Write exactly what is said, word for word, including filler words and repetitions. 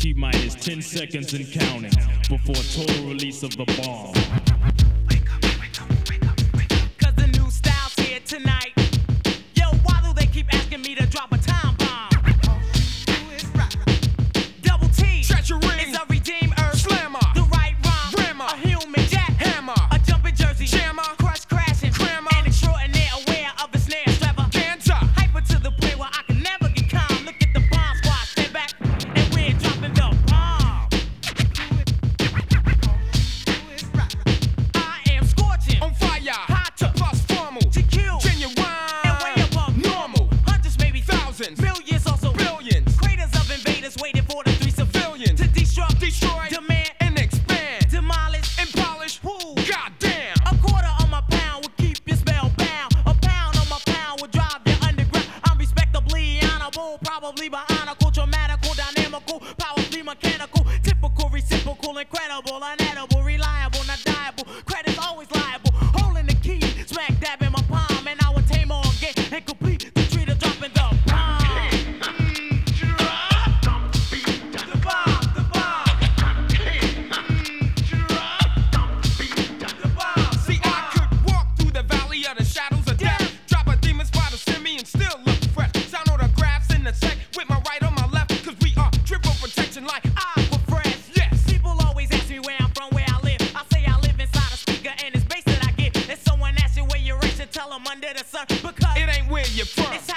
T-minus ten seconds and counting before total release of the bomb. Cause the new style's here tonight. Yo, why do they keep asking me to drop a time bomb? Double T, Treachery, it's a redeem earth. Slammer, the right rhyme, Rammer, a human jack, Hammer, a jumping jersey, Jammer, crush crashing, Crammer, and extraordinaire aware of the snare strapper. Cancer, Hyper to the point where I can never get calm. Look at the bomb squad, stand back, and we're dropping the bomb. I am scorching, on fire, hotter, plus formal, to kill, genuine, and way above normal, hundreds, maybe thousands, millions, also billions, craters of invaders waiting for the three civilians to destruct, destroy, demand, and expand, demolish, and polish. who? Goddamn, A quarter on my pound will keep you spellbound. A pound on my pound will drive you underground. I'm respectably honorable, probably bionical, traumatical, dynamical, powerfully mechanical, typical, reciprocal, incredible, unedible, reliable, not dieable. Credit's always liable. Holding the key, smack dab in my palm, and I will tame all game and complete the treat of dropping the bomb. The bomb, the bomb. The bomb. see, I could walk through the valley of the shadows of death, drop a demon spot to send me and still look fresh. Sound autographs in the sec with my right on my left, cause we are triple protection like Aqua fresh. yes. People always ask me where I'm from, where I live. I say I live inside a speaker and it's bass that I get. If someone asks you where you're racing, tell them under the sun. Because It ain't where you're from. it's